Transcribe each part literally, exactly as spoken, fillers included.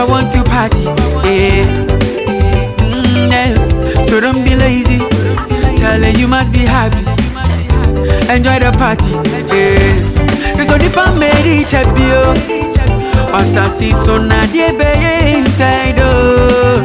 want to party, yeah. Mm, yeah. So don't be lazy, darling, you must be happy. Enjoy the party, yeah. Cause all the pan made each of you. Osasi so na die be inside, oh.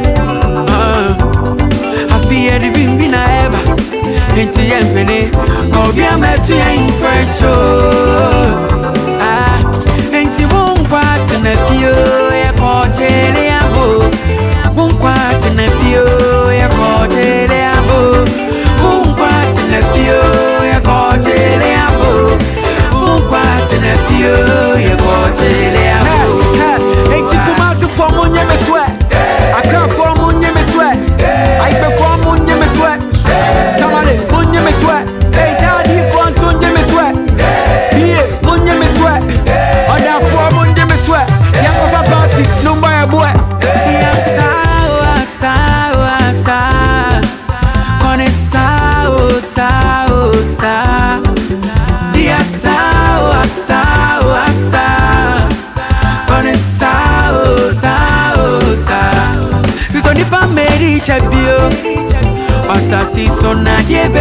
I feel the vimbi na eba. Into yempene, go be a metu ya impression. Ah, into one part in a few, ya coachele ya ho. One part in a few, ya coachele ya ho. One part in a few, ya coachele ya ho. One part in a few, ya coachele ya ho. Ain't you come out for money me sweat? I can't for money me sweat. I perform money me sweat. Tamale, money me sweat. Hey, daddy, for son me sweat. Yeah, money me sweat. Other for money me sweat. Yeah, over party, no buy a boy. Yeah, sawa, sawa, sawa. Kone sawa, sawa, sawa. Yeah, sawa, sawa, sawa. Kone sawa, sawa, sawa. You don't need to marry, chabio. Osasi so na die be